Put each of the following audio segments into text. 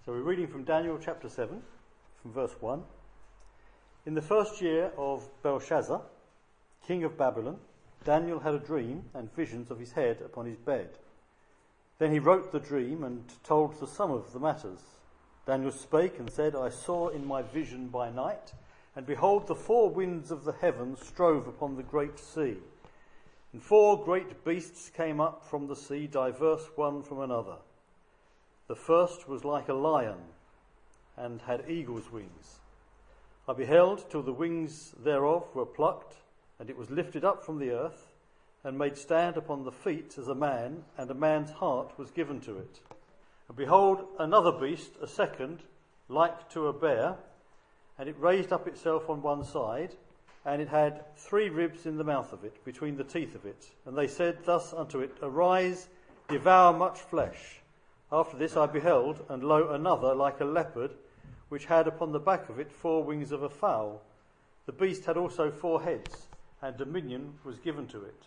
So we're reading from Daniel chapter 7, from verse 1. In the first year of Belshazzar, king of Babylon, Daniel had a dream and visions of his head upon his bed. Then he wrote the dream and told the sum of the matters. Daniel spake and said, I saw in my vision by night, and behold, the four winds of the heavens strove upon the great sea. And four great beasts came up from the sea, diverse one from another. The first was like a lion, and had eagle's wings. I beheld till the wings thereof were plucked, and it was lifted up from the earth, and made stand upon the feet as a man, and a man's heart was given to it. And behold, another beast, a second, like to a bear, and it raised up itself on one side, and it had 3 ribs in the mouth of it, between the teeth of it. And they said thus unto it, Arise, devour much flesh. After this I beheld, and lo, another like a leopard, which had upon the back of it 4 wings of a fowl. The beast had also 4 heads, and dominion was given to it.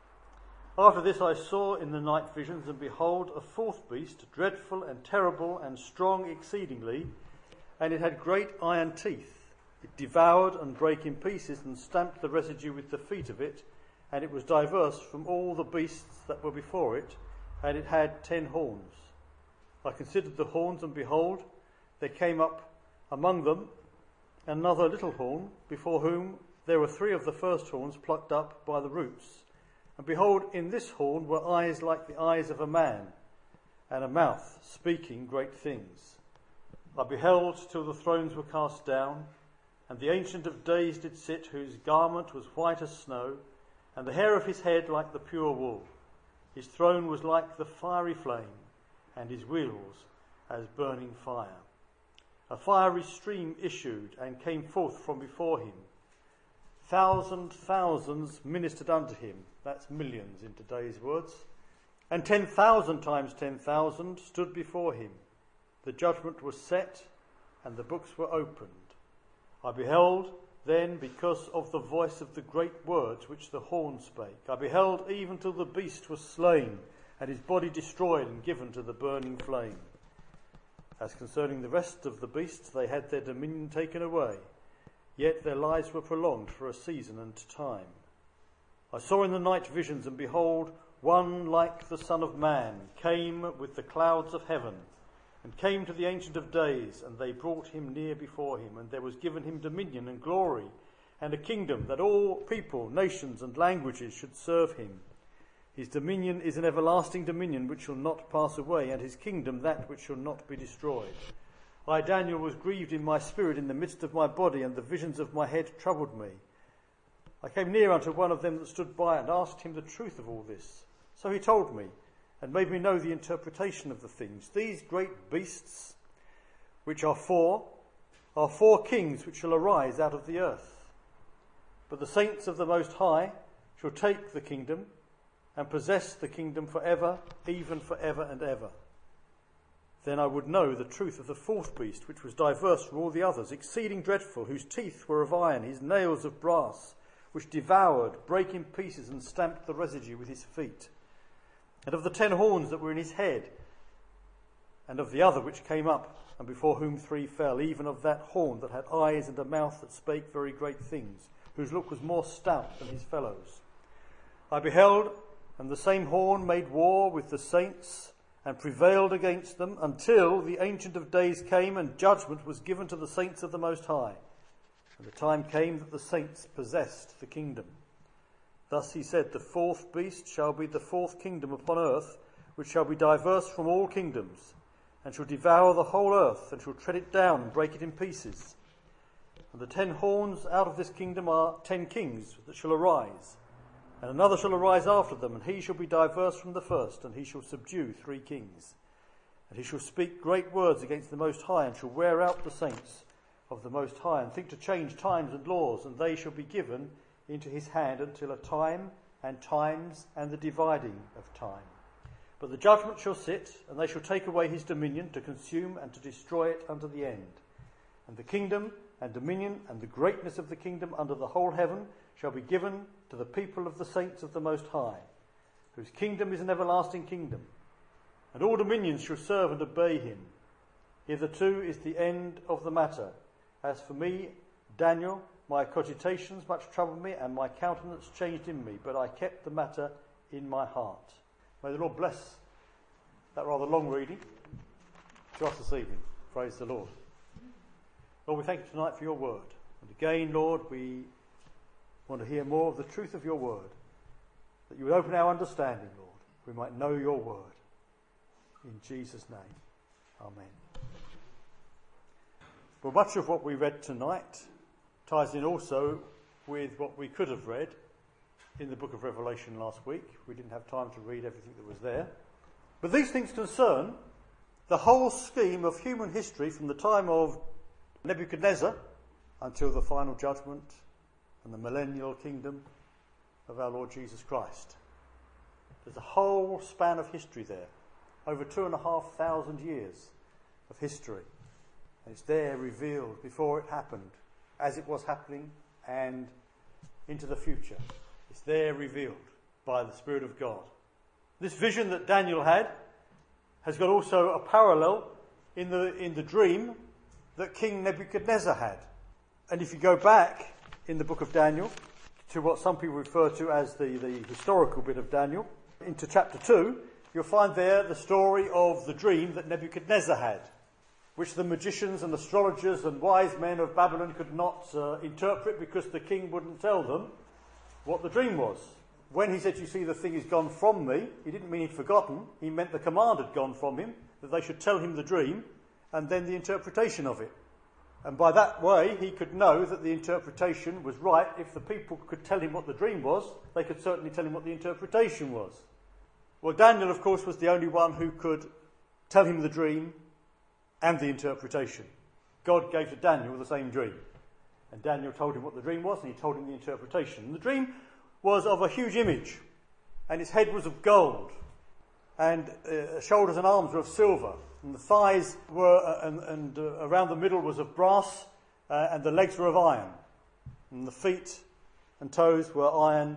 After this I saw in the night visions, and behold, a 4th beast, dreadful and terrible and strong exceedingly, and it had great iron teeth. It devoured and brake in pieces, and stamped the residue with the feet of it, and it was diverse from all the beasts that were before it, and it had 10 horns. I considered the horns, and behold, there came up among them another little horn, before whom there were 3 of the first horns plucked up by the roots. And behold, in this horn were eyes like the eyes of a man, and a mouth speaking great things. I beheld till the thrones were cast down, and the Ancient of Days did sit, whose garment was white as snow, and the hair of his head like the pure wool. His throne was like the fiery flame, and his wheels as burning fire. A fiery stream issued and came forth from before him. Thousands ministered unto him. That's millions in today's words. And 10,000 times 10,000 stood before him. The judgment was set, and the books were opened. I beheld then, because of the voice of the great words which the horn spake, I beheld even till the beast was slain, and his body destroyed and given to the burning flame. As concerning the rest of the beasts, they had their dominion taken away, yet their lives were prolonged for a season and time. I saw in the night visions, and behold, one like the Son of Man came with the clouds of heaven, and came to the Ancient of Days, and they brought him near before him, and there was given him dominion and glory, and a kingdom, that all people, nations, and languages should serve him. His dominion is an everlasting dominion which shall not pass away, and his kingdom that which shall not be destroyed. I, Daniel, was grieved in my spirit in the midst of my body, and the visions of my head troubled me. I came near unto one of them that stood by, and asked him the truth of all this. So he told me, and made me know the interpretation of the things. These great beasts, which are 4 kings which shall arise out of the earth. But the saints of the Most High shall take the kingdom, and possess the kingdom forever, even forever and ever. Then I would know the truth of the 4th beast, which was diverse from all the others, exceeding dreadful, whose teeth were of iron, his nails of brass, which devoured, brake in pieces, and stamped the residue with his feet. And of the 10 horns that were in his head, and of the other which came up, and before whom 3 fell, even of that horn that had eyes and a mouth that spake very great things, whose look was more stout than his fellows. I beheld, and the same horn made war with the saints, and prevailed against them, until the Ancient of Days came, and judgment was given to the saints of the Most High. And the time came that the saints possessed the kingdom. Thus he said, the 4th beast shall be the 4th kingdom upon earth, which shall be diverse from all kingdoms, and shall devour the whole earth, and shall tread it down, and break it in pieces. And the 10 horns out of this kingdom are 10 kings that shall arise, and another shall arise after them, and he shall be diverse from the first, and he shall subdue 3 kings. And he shall speak great words against the Most High, and shall wear out the saints of the Most High, and think to change times and laws, and they shall be given into his hand until a time and times and the dividing of time. But the judgment shall sit, and they shall take away his dominion, to consume and to destroy it unto the end. And the kingdom and dominion and the greatness of the kingdom under the whole heaven shall be given to the people of the saints of the Most High, whose kingdom is an everlasting kingdom. And all dominions shall serve and obey him. Hitherto is the end of the matter. As for me, Daniel, my cogitations much troubled me, and my countenance changed in me, but I kept the matter in my heart. May the Lord bless that rather long reading to us this evening. Praise the Lord. Lord, we thank you tonight for your word. And again, Lord, we want to hear more of the truth of your word, that you would open our understanding, Lord, we might know your word. In Jesus' name, amen. Well, much of what we read tonight ties in also with what we could have read in the book of Revelation last week. We didn't have time to read everything that was there. But these things concern the whole scheme of human history from the time of Nebuchadnezzar until the final judgment and the millennial kingdom of our Lord Jesus Christ. There's a whole span of history there, over 2,500 years of history. And it's there revealed before it happened, as it was happening, and into the future. It's there revealed by the Spirit of God. This vision that Daniel had has got also a parallel in the dream that King Nebuchadnezzar had. And if you go back in the book of Daniel to what some people refer to as the historical bit of Daniel, into chapter 2, you'll find there the story of the dream that Nebuchadnezzar had, which the magicians and astrologers and wise men of Babylon could not interpret because the king wouldn't tell them what the dream was. When he said, you see, the thing is gone from me, he didn't mean he'd forgotten. He meant the command had gone from him, that they should tell him the dream and then the interpretation of it. And by that way, he could know that the interpretation was right. If the people could tell him what the dream was, they could certainly tell him what the interpretation was. Well, Daniel, of course, was the only one who could tell him the dream and the interpretation. God gave to Daniel the same dream. And Daniel told him what the dream was, and he told him the interpretation. And the dream was of a huge image, and its head was of gold, and shoulders and arms were of silver, and the thighs were, and around the middle was of brass, and the legs were of iron, and the feet and toes were iron,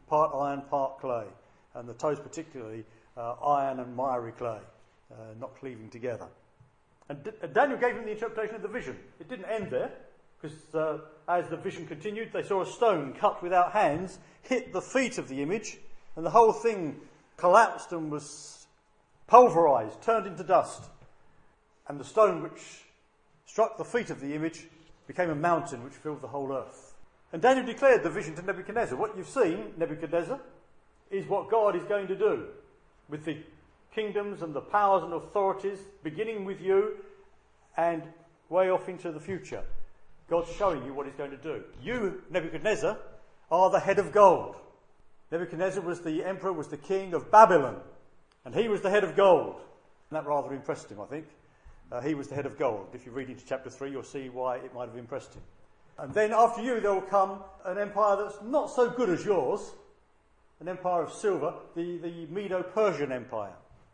part clay, and the toes particularly iron and miry clay, not cleaving together. And Daniel gave him the interpretation of the vision. It didn't end there, because as the vision continued, they saw a stone cut without hands hit the feet of the image, and the whole thing collapsed and was pulverised, turned into dust. And the stone which struck the feet of the image became a mountain which filled the whole earth. And Daniel declared the vision to Nebuchadnezzar. What you've seen, Nebuchadnezzar, is what God is going to do with the kingdoms and the powers and authorities, beginning with you and way off into the future. God's showing you what he's going to do. You, Nebuchadnezzar, are the head of gold. Nebuchadnezzar was the emperor, was the king of Babylon, and he was the head of gold. And that rather impressed him, I think. He was the head of gold. If you read into chapter 3, you'll see why it might have impressed him. And then after you, there will come an empire that's not so good as yours, an empire of silver, the Medo-Persian Empire.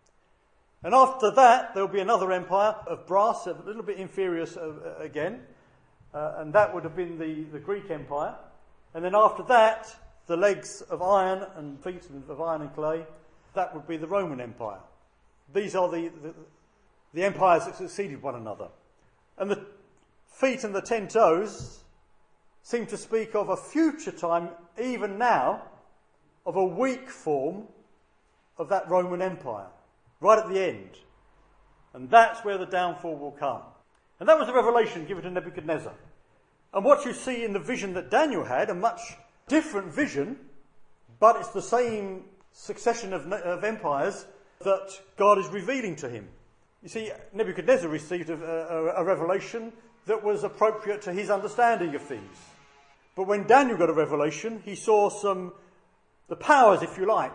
And after that, there will be another empire of brass, a little bit inferior again, and that would have been the Greek Empire. And then after that, the legs of iron and feet of iron and clay, that would be the Roman Empire. These are the empires that succeeded one another. And the feet and the 10 toes seem to speak of a future time, even now, of a weak form of that Roman Empire, right at the end. And that's where the downfall will come. And that was the revelation given to Nebuchadnezzar. And what you see in the vision that Daniel had, a much different vision, but it's the same succession of empires that God is revealing to him. You see, Nebuchadnezzar received a revelation that was appropriate to his understanding of things. But when Daniel got a revelation, he saw the powers, if you like,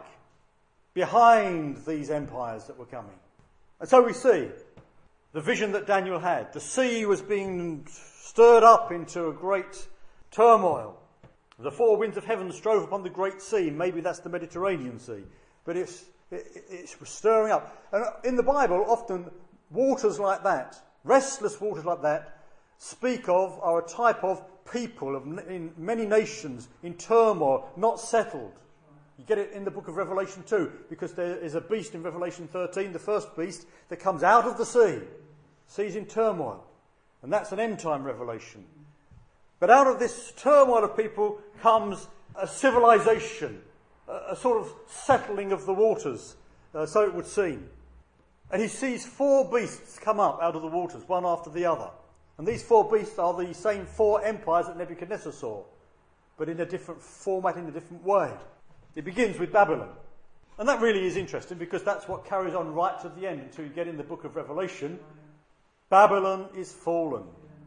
behind these empires that were coming. And so we see the vision that Daniel had. The sea was being stirred up into a great turmoil. The four winds of heaven strove upon the great sea. Maybe that's the Mediterranean Sea. But it's stirring up. And in the Bible, often waters like that, restless waters like that, are a type of people in many nations in turmoil, not settled. You get it in the book of Revelation 2, because there is a beast in Revelation 13, the first beast, that comes out of the sea. seas in turmoil. And that's an end-time revelation. But out of this turmoil of people comes a civilization, a sort of settling of the waters, so it would seem. And he sees 4 beasts come up out of the waters, one after the other. And these 4 beasts are the same 4 empires that Nebuchadnezzar saw, but in a different format, in a different way. It begins with Babylon. And that really is interesting because that's what carries on right to the end until you get in the book of Revelation. Babylon is fallen.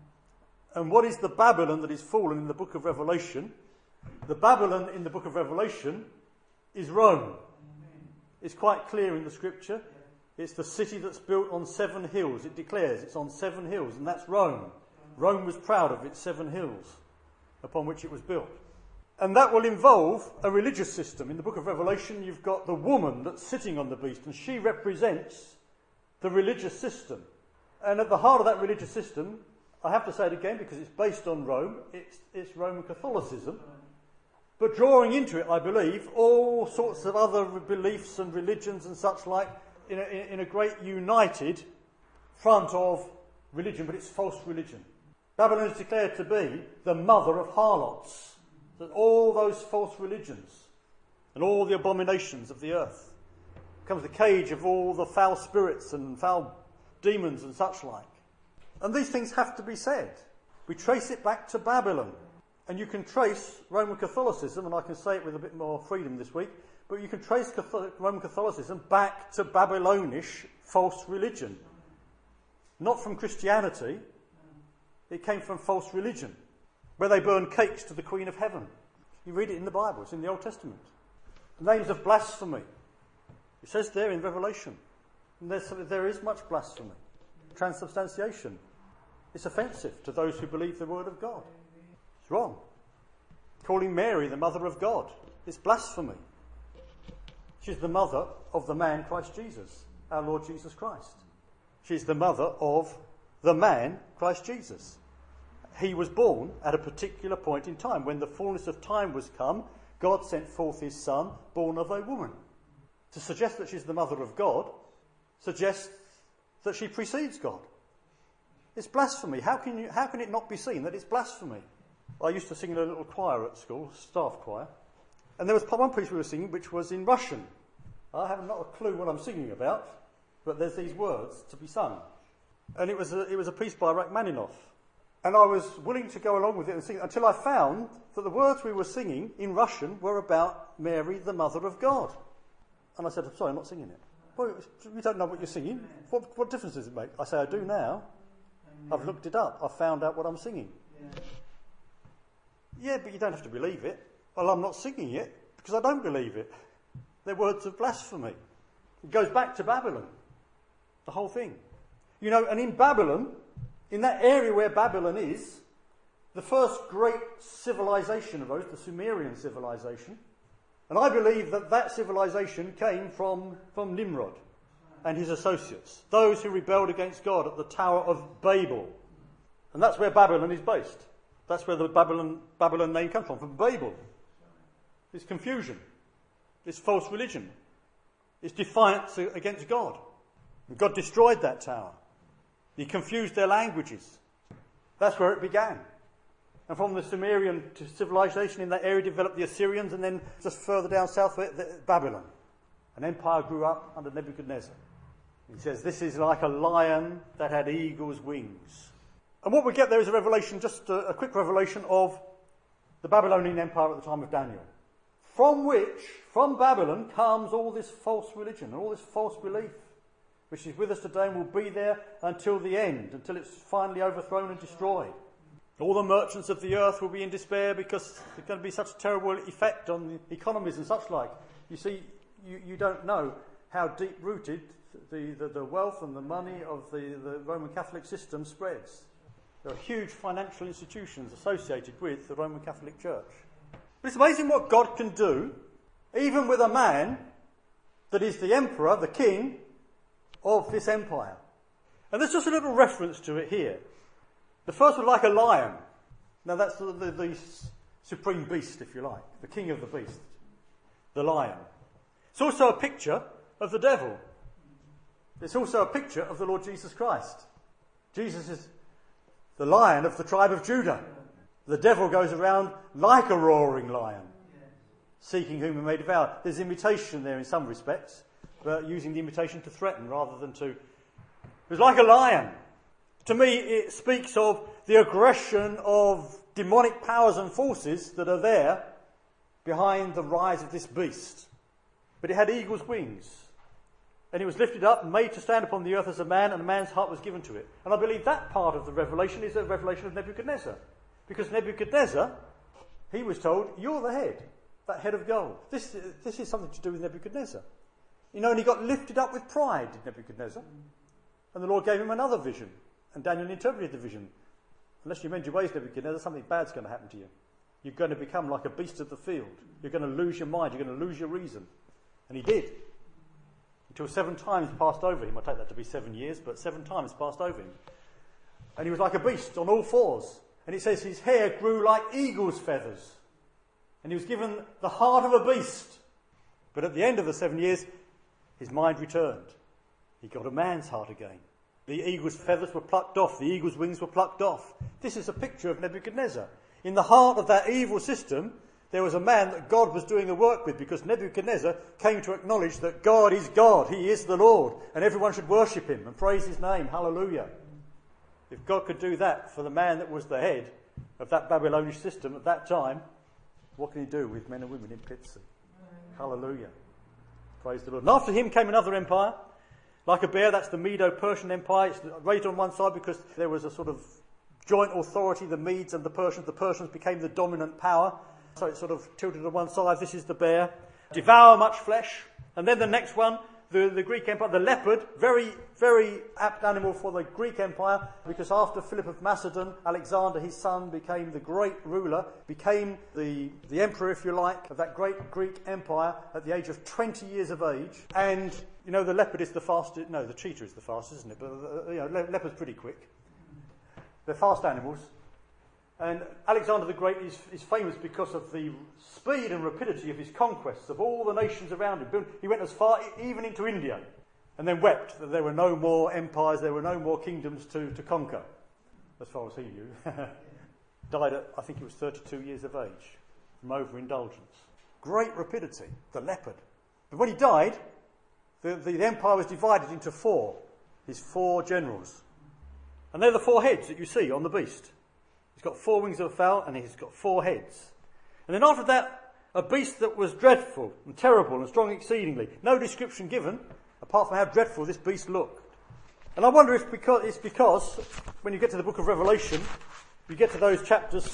And what is the Babylon that is fallen in the book of Revelation? The Babylon in the book of Revelation is Rome. It's quite clear in the scripture. It's the city that's built on 7 hills. It declares it's on 7 hills, and that's Rome. Rome was proud of its 7 hills upon which it was built. And that will involve a religious system. In the book of Revelation, you've got the woman that's sitting on the beast, and she represents the religious system. And at the heart of that religious system, I have to say it again because it's based on Rome, it's Roman Catholicism. But drawing into it, I believe, all sorts of other beliefs and religions and such like, in a great united front of religion, but it's false religion. Babylon is declared to be the mother of harlots. That all those false religions and all the abominations of the earth becomes the cage of all the foul spirits and foul demons and such like. And these things have to be said. We trace it back to Babylon. And you can trace Roman Catholicism, and I can say it with a bit more freedom this week, but you can trace Roman Catholicism back to Babylonish false religion. Not from Christianity. It came from false religion, where they burn cakes to the Queen of Heaven. You read it in the Bible. It's in the Old Testament. Names of blasphemy. It says there in Revelation. And there is much blasphemy. Transubstantiation. It's offensive to those who believe the word of God. It's wrong. Calling Mary the mother of God. It's blasphemy. She's the mother of the man Christ Jesus, our Lord Jesus Christ. She's the mother of the man Christ Jesus. He was born at a particular point in time. When the fullness of time was come, God sent forth his son, born of a woman. To suggest that she's the mother of God suggests that she precedes God. It's blasphemy. How can it not be seen that it's blasphemy? I used to sing in a little choir at school, staff choir, and there was one piece we were singing which was in Russian. I have not a clue what I'm singing about, but there's these words to be sung. And it was a piece by Rachmaninoff. And I was willing to go along with it and sing until I found that the words we were singing in Russian were about Mary, the Mother of God. And I said, I'm sorry, I'm not singing it. Well, you don't know what you're singing. What difference does it make? I say, I do now. I've looked it up. I've found out what I'm singing. Yeah, but you don't have to believe it. Well, I'm not singing it because I don't believe it. They're words of blasphemy. It goes back to Babylon. The whole thing. You know, and in Babylon, in that area where Babylon is, the first great civilization arose, the Sumerian civilization. And I believe that civilization came from Nimrod and his associates, those who rebelled against God at the Tower of Babel. And that's where Babylon is based. That's where the Babylon name comes from Babel. It's confusion. It's false religion. It's defiance against God. And God destroyed that tower. He confused their languages. That's where it began. And from the Sumerian civilization in that area developed the Assyrians, and then just further down south, Babylon. An empire grew up under Nebuchadnezzar. He says, this is like a lion that had eagle's wings. And what we get there is a revelation, just a quick revelation of the Babylonian Empire at the time of Daniel. From Babylon comes all this false religion and all this false belief, which is with us today and will be there until the end, until it's finally overthrown and destroyed. All the merchants of the earth will be in despair because there's going to be such a terrible effect on the economies and such like. You see, you don't know how deep-rooted the wealth and the money of the Roman Catholic system spreads. There are huge financial institutions associated with the Roman Catholic Church. But it's amazing what God can do, even with a man that is the emperor, the king of this empire. And there's just a little reference to it here. The first was like a lion. Now that's the supreme beast, if you like, the king of the beast, the lion. It's also a picture of the devil. It's also a picture of the Lord Jesus Christ. Jesus is the Lion of the tribe of Judah. The devil goes around like a roaring lion, seeking whom he may devour. There's imitation there in some respects, but using the imitation to threaten rather than to... It was like a lion. To me, it speaks of the aggression of demonic powers and forces that are there behind the rise of this beast. But it had eagle's wings. And it was lifted up and made to stand upon the earth as a man, and a man's heart was given to it. And I believe that part of the revelation is a revelation of Nebuchadnezzar. Because Nebuchadnezzar, he was told, you're the head, that head of gold. This is something to do with Nebuchadnezzar. You know, and he got lifted up with pride, did Nebuchadnezzar. And the Lord gave him another vision. And Daniel interpreted the vision. Unless you mend your ways, Nebuchadnezzar, something bad's going to happen to you. You're going to become like a beast of the field. You're going to lose your mind. You're going to lose your reason. And he did. Until 7 times passed over him. I take that to be 7 years, but 7 times passed over him. And he was like a beast on all fours. And it says his hair grew like eagle's feathers. And he was given the heart of a beast. But at the end of the 7 years, his mind returned. He got a man's heart again. The eagle's feathers were plucked off. The eagle's wings were plucked off. This is a picture of Nebuchadnezzar. In the heart of that evil system, there was a man that God was doing a work with, because Nebuchadnezzar came to acknowledge that God is God. He is the Lord. And everyone should worship him and praise his name. Hallelujah. If God could do that for the man that was the head of that Babylonish system at that time, what can he do with men and women in pits? Hallelujah. Praise the Lord. And after him came another empire. Like a bear, that's the Medo-Persian Empire. It's raised on one side because there was a sort of joint authority, the Medes and the Persians. The Persians became the dominant power. So it sort of tilted on one side. This is the bear. Devour much flesh. And then the next one, the Greek Empire, the leopard. Very, very apt animal for the Greek Empire, because after Philip of Macedon, Alexander, his son, became the great ruler, became the emperor, if you like, of that great Greek Empire at the age of 20 years of age. And, you know, the leopard is the fastest. No, the cheetah is the fastest, isn't it? But, leopard's pretty quick. They're fast animals. And Alexander the Great is famous because of the speed and rapidity of his conquests of all the nations around him. He went as far, even into India, and then wept that there were no more empires, there were no more kingdoms to conquer, as far as he knew. Died at, I think he was 32 years of age, from overindulgence. Great rapidity, the leopard. But when he died, the empire was divided into 4, his 4 generals. And they're the 4 heads that you see on the beast. He's got 4 wings of a fowl, and he's got 4 heads. And then after that, a beast that was dreadful and terrible and strong exceedingly. No description given, apart from how dreadful this beast looked. And I wonder if it's because, when you get to the book of Revelation, you get to those chapters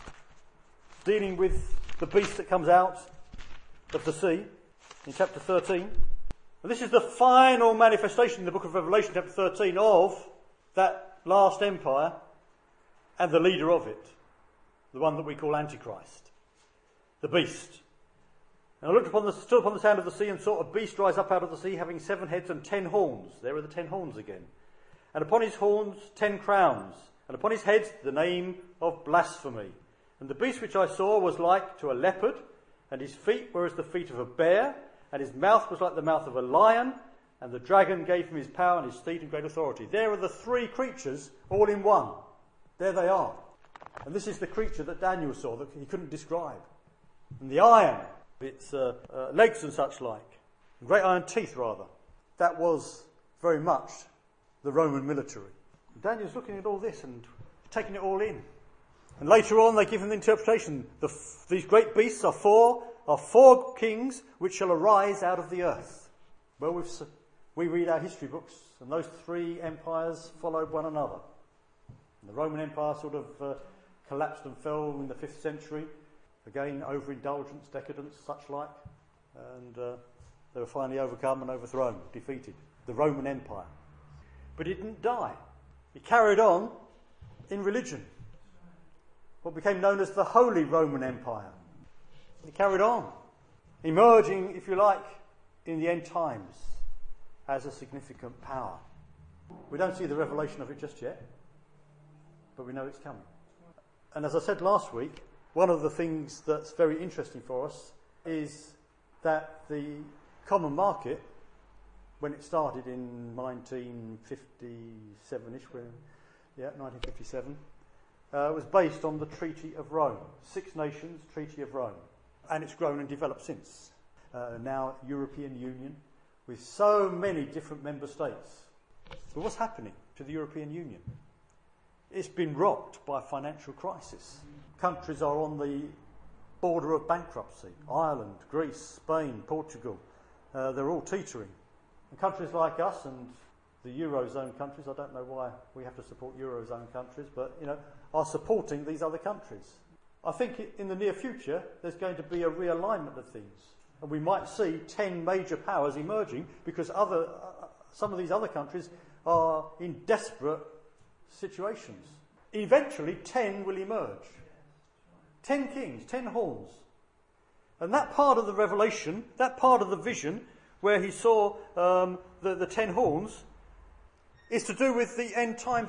dealing with the beast that comes out of the sea, in chapter 13. And this is the final manifestation in the book of Revelation, chapter 13, of that last empire, and the leader of it, the one that we call Antichrist, the beast. And I stood upon the sand of the sea, and saw a beast rise up out of the sea, having 7 heads and 10 horns. There are the 10 horns again. And upon his horns 10 crowns, and upon his heads the name of blasphemy. And the beast which I saw was like to a leopard, and his feet were as the feet of a bear, and his mouth was like the mouth of a lion, and the dragon gave him his power and his seat and great authority. There are the 3 creatures all in one. There they are. And this is the creature that Daniel saw that he couldn't describe. And the iron, its legs and such like, great iron teeth rather, that was very much the Roman military. And Daniel's looking at all this and taking it all in. And later on they give him the interpretation. These great beasts are four kings which shall arise out of the earth. Well, we read our history books, and those 3 empires followed one another. The Roman Empire sort of collapsed and fell in the 5th century. Again, overindulgence, decadence, such like. And they were finally overcome and overthrown, defeated. The Roman Empire. But it didn't die. It carried on in religion. What became known as the Holy Roman Empire. It carried on. Emerging, if you like, in the end times as a significant power. We don't see the revelation of it just yet, but we know it's coming. And as I said last week, one of the things that's very interesting for us is that the common market, when it started in 1957-ish, 1957, was based on the Treaty of Rome. 6 Nations, Treaty of Rome. And it's grown and developed since. Now European Union, with so many different member states. But what's happening to the European Union? It's been rocked by a financial crisis. Countries are on the border of bankruptcy. Ireland, Greece, Spain, Portugal, they're all teetering. And countries like us and the Eurozone countries, I don't know why we have to support Eurozone countries, but, are supporting these other countries. I think in the near future there's going to be a realignment of things. And we might see 10 major powers emerging because some of these other countries are in desperate situations. Eventually 10 will emerge. 10 kings, 10 horns. And that part of the revelation, that part of the vision where he saw the 10 horns is to do with the end time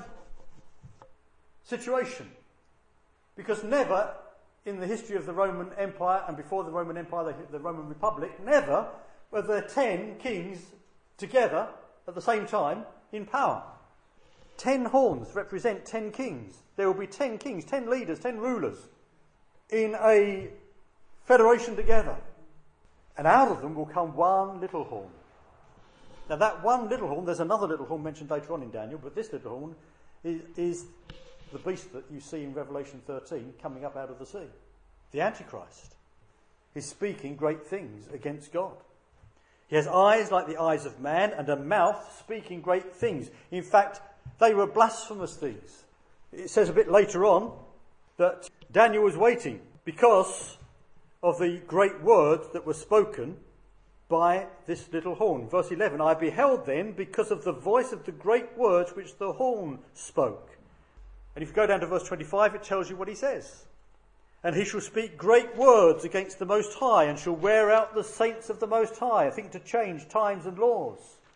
situation. Because never in the history of the Roman Empire and before the Roman Empire, the Roman Republic, never were there 10 kings together at the same time in power. 10 horns represent 10 kings. There will be 10 kings, 10 leaders, 10 rulers in a federation together. And out of them will come one little horn. Now that one little horn, there's another little horn mentioned later on in Daniel, but this little horn is the beast that you see in Revelation 13 coming up out of the sea. The Antichrist. He's speaking great things against God. He has eyes like the eyes of man and a mouth speaking great things. In fact, they were blasphemous things. It says a bit later on that Daniel was waiting because of the great words that were spoken by this little horn. Verse 11, I beheld then because of the voice of the great words which the horn spoke. And if you go down to verse 25, it tells you what he says. And he shall speak great words against the Most High, and shall wear out the saints of the Most High, I think to change times and laws.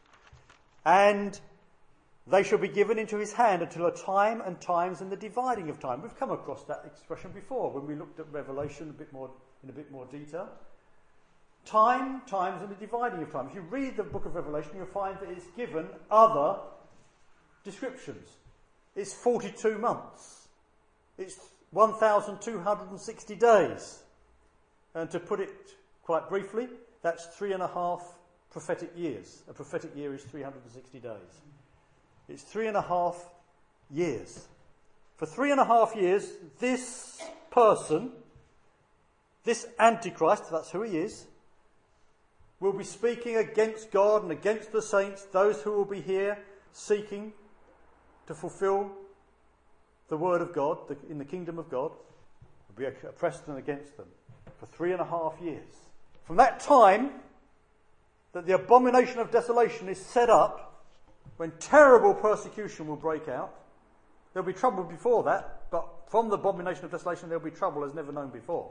And they shall be given into his hand until a time and times and the dividing of time. We've come across that expression before when we looked at Revelation in a bit more detail. Time, times and the dividing of time. If you read the book of Revelation, you'll find that it's given other descriptions. It's 42 months. It's 1,260 days. And to put it quite briefly, that's 3.5 prophetic years. A prophetic year is 360 days. It's 3.5 years. For 3.5 years, this person, this Antichrist, that's who he is, will be speaking against God and against the saints, those who will be here seeking to fulfill the word of God in the kingdom of God, will be oppressed and against them for 3.5 years. From that time that the abomination of desolation is set up, when terrible persecution will break out, there'll be trouble before that, but from the abomination of desolation there'll be trouble as never known before.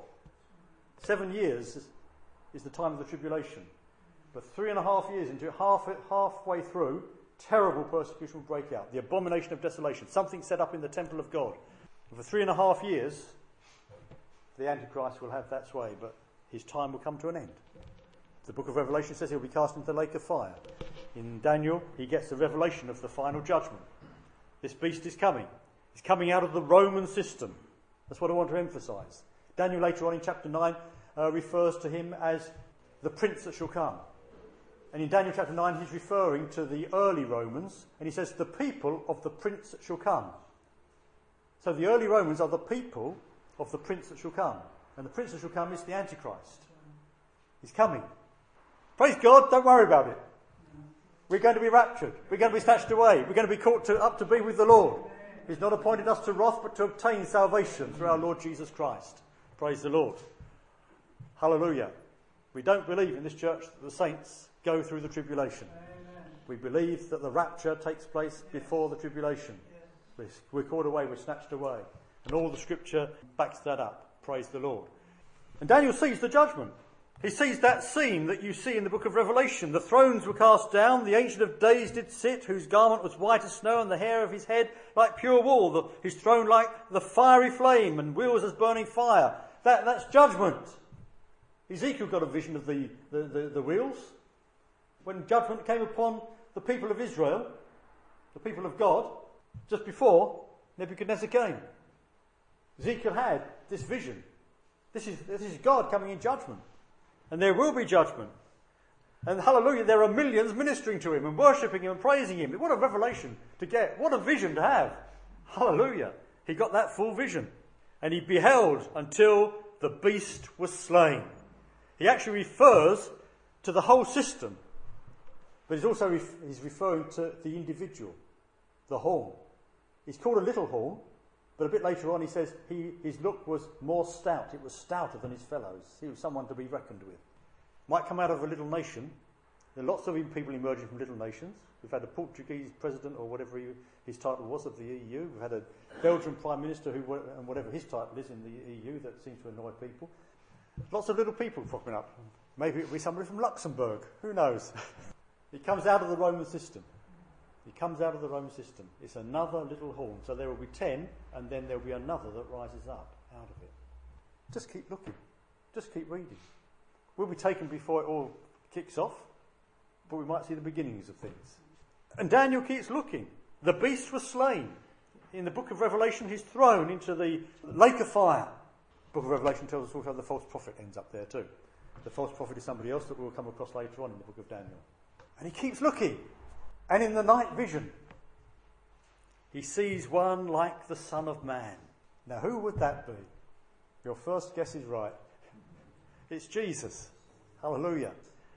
7 years is the time of the tribulation. But 3.5 years into it, halfway through, terrible persecution will break out. The abomination of desolation, something set up in the temple of God. And for 3.5 years, the Antichrist will have that sway, but his time will come to an end. The book of Revelation says he'll be cast into the lake of fire. In Daniel, he gets the revelation of the final judgment. This beast is coming. He's coming out of the Roman system. That's what I want to emphasise. Daniel later on in chapter 9 refers to him as the prince that shall come. And in Daniel chapter 9 he's referring to the early Romans, and he says the people of the prince that shall come. So the early Romans are the people of the prince that shall come. And the prince that shall come is the Antichrist. He's coming. Praise God, don't worry about it. We're going to be raptured. We're going to be snatched away. We're going to be caught up to be with the Lord. He's not appointed us to wrath, but to obtain salvation through our Lord Jesus Christ. Praise the Lord. Hallelujah. We don't believe in this church that the saints go through the tribulation. Amen. We believe that the rapture takes place before the tribulation. Yes. We're caught away, we're snatched away. And all the scripture backs that up. Praise the Lord. And Daniel sees the judgment. He sees that scene that you see in the book of Revelation. The thrones were cast down, the Ancient of Days did sit, whose garment was white as snow, and the hair of his head like pure wool, his throne like the fiery flame, and wheels as burning fire. That's judgment. Ezekiel got a vision of the wheels. When judgment came upon the people of Israel, the people of God, just before, Nebuchadnezzar came. Ezekiel had this vision. This is God coming in judgment. And there will be judgment. And hallelujah, there are millions ministering to him and worshipping him and praising him. What a revelation to get. What a vision to have. Hallelujah. He got that full vision. And he beheld until the beast was slain. He actually refers to the whole system. But he's referring to the individual, the horn. He's called a little horn, but a bit later on he says his look was more stout. It was stouter than his fellows. He was someone to be reckoned with. Might come out of a little nation. There are lots of people emerging from little nations. We've had a Portuguese president, or whatever his title was, of the EU. We've had a Belgian prime minister, and whatever his title is in the EU, that seems to annoy people. Lots of little people popping up. Maybe it'll be somebody from Luxembourg. Who knows? It comes out of the Roman system. It comes out of the Roman system. It's another little horn. So there will be 10, and then there will be another that rises up out of it. Just keep looking. Just keep reading. We'll be taken before it all kicks off, but we might see the beginnings of things. And Daniel keeps looking. The beast was slain. In the book of Revelation, he's thrown into the lake of fire. The book of Revelation tells us also the false prophet ends up there too. The false prophet is somebody else that we'll come across later on in the book of Daniel. And he keeps looking. And in the night vision, he sees one like the Son of Man. Now, who would that be? Your first guess is right. It's Jesus. Hallelujah.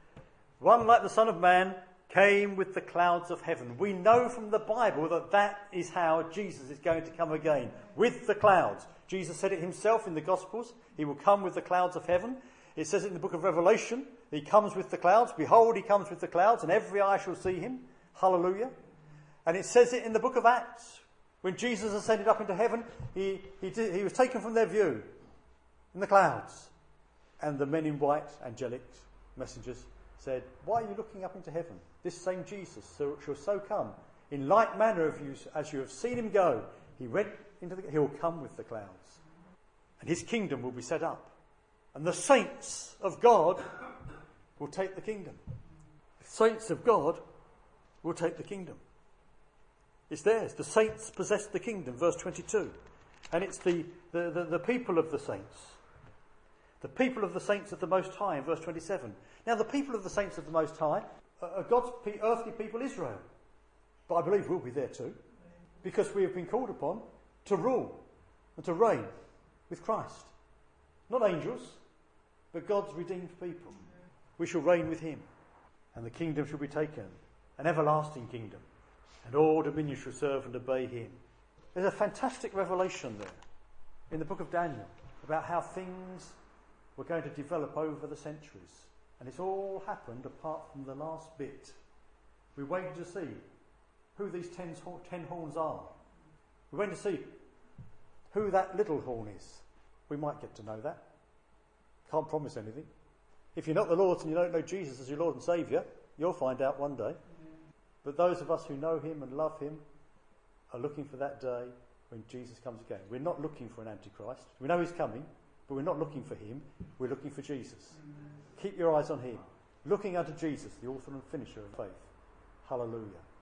One like the Son of Man came with the clouds of heaven. We know from the Bible that is how Jesus is going to come again, with the clouds. Jesus said it himself in the Gospels. He will come with the clouds of heaven. It says it in the book of Revelation. He comes with the clouds. Behold, he comes with the clouds, and every eye shall see him. Hallelujah. And it says it in the book of Acts. When Jesus ascended up into heaven, he was taken from their view in the clouds. And the men in white, angelic messengers, said, "Why are you looking up into heaven? This same Jesus shall so come. In like manner as you have seen him go, he will come with the clouds. And his kingdom will be set up. And the saints of God will take the kingdom." The saints of God will take the kingdom. It's theirs. The saints possess the kingdom, verse 22. And it's the people of the saints. The people of the saints of the Most High in verse 27. Now, the people of the saints of the Most High are God's earthly people, Israel. But I believe we'll be there too. Because we have been called upon to rule and to reign with Christ. Not angels, but God's redeemed people. We shall reign with him. And the kingdom shall be taken, an everlasting kingdom. And all dominion shall serve and obey him. There's a fantastic revelation there in the book of Daniel about how things were going to develop over the centuries. And it's all happened apart from the last bit. We waited to see who these 10 horns are. We went to see who that little horn is. We might get to know that. Can't promise anything. If you're not the Lord's and you don't know Jesus as your Lord and Saviour, you'll find out one day. But those of us who know him and love him are looking for that day when Jesus comes again. We're not looking for an Antichrist. We know he's coming, but we're not looking for him. We're looking for Jesus. Keep your eyes on him. Looking unto Jesus, the author and finisher of faith. Hallelujah.